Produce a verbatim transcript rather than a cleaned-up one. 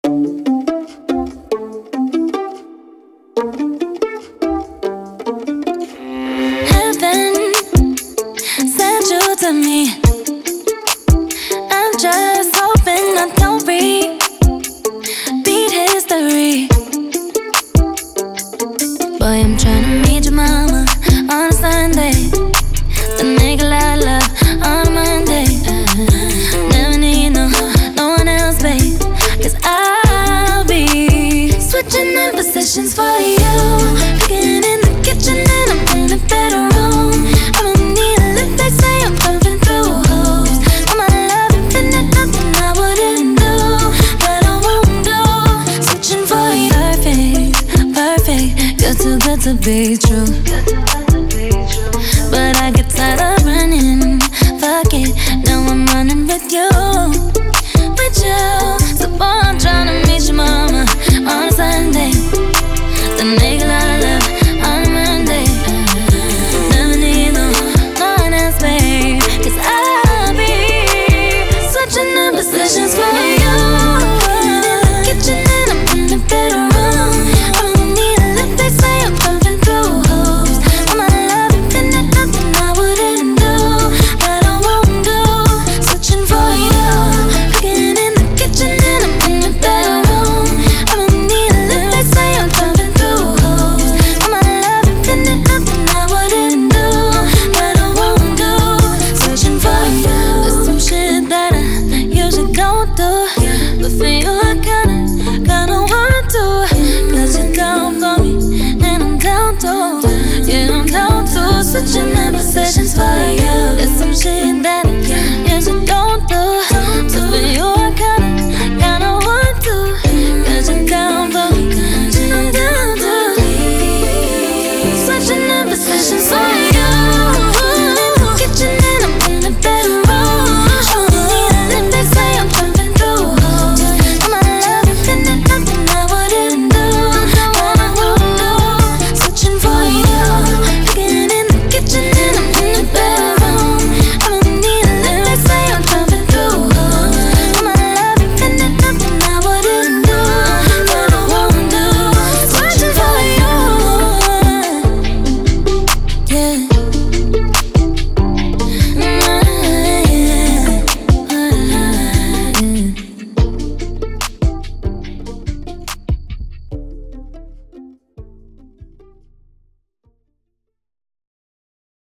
Heaven sent you to me. I'm just hoping I don't repeat history. Boy, I'm tryna meet your mama on a Sunday, then make a lot of love on a Monday. Never need no, no one else, babe, 'cause I'll be switching in positions for you, cooking in the kitchen and I'm in the bedroom. I don't need a lift, they say I'm pumping through holes. All my love infinite, nothing I wouldn't do, but I won't do. Switching for you, perfect, perfect, you're too good to be true.